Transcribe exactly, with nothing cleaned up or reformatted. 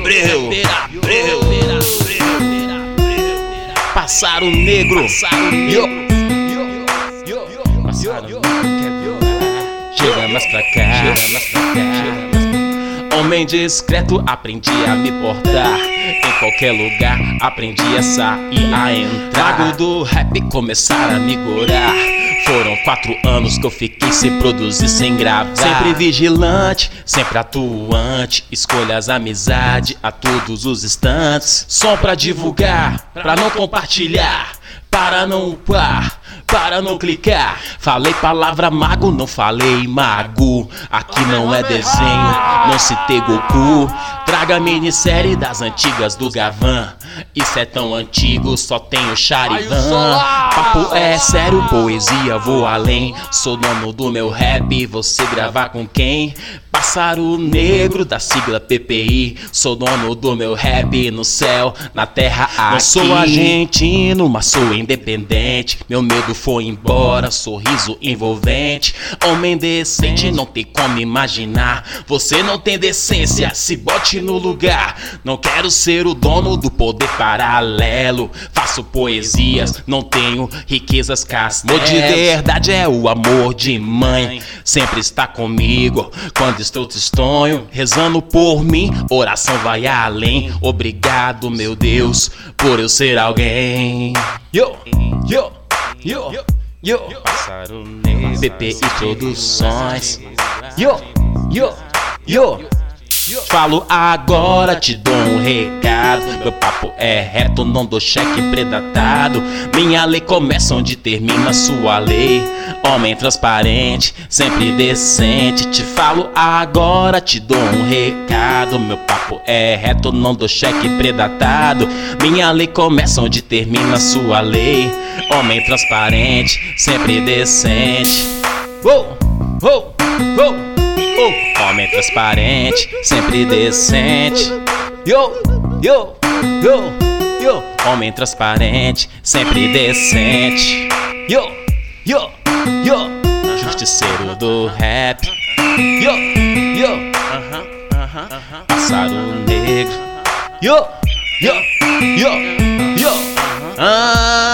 breu, breu, Pássaro negro, yo, Pássaro negro, chega mais pra cá, chega mais pra cá. Homem discreto, aprendi a me portar. Em qualquer lugar, aprendi a sair, a entrar. Trago do rap começar a migorar. Foram quatro anos que eu fiquei sem produzir, sem gravar. Sempre vigilante, sempre atuante. Escolhas amizade a todos os instantes. Som pra divulgar, pra não compartilhar, para não upar, para não clicar. Falei palavra mago, não falei mago. Aqui não é desenho, não citei Goku. Traga a minissérie das antigas do Gavan. Isso é tão antigo, só tem o Charivan. Papo é sério, poesia, vou além. Sou dono do meu rap, você gravar com quem? Pássaro negro da sigla P P I. Sou dono do meu rap no céu, na terra aqui. Não sou argentino, mas sou independente. Meu medo foi embora, sorriso envolvente. Homem decente, não tem como imaginar. Você não tem decência, se bote no lugar. Não quero ser o dono do poder paralelo. Faço poesias, não tenho riquezas castelos. Amor de verdade é o amor de mãe. Sempre está comigo quando estou tristonho, rezando por mim, oração vai além. Obrigado, meu Deus, por eu ser alguém. Yo, yo, yo, yo, Pássaro negro, P P I Produções. Yo, yo, yo. Falo agora, te dou um recado. Meu papo é reto, não dou cheque predatado. Minha lei começa onde termina sua lei. Homem transparente, sempre decente. Te falo agora, te dou um recado. Meu papo é reto, não dou cheque predatado. Minha lei começa onde termina sua lei. Homem transparente, sempre decente. Uou, uou, uou. Oh, homem transparente, sempre decente. Yo, yo, yo, yo. Homem transparente, sempre decente. Yo, yo, yo. Justiceiro do rap. Yo, yo, uh-huh, uh-huh, uh-huh. Pássaro negro. Yo, yo, yo, yo. Ah.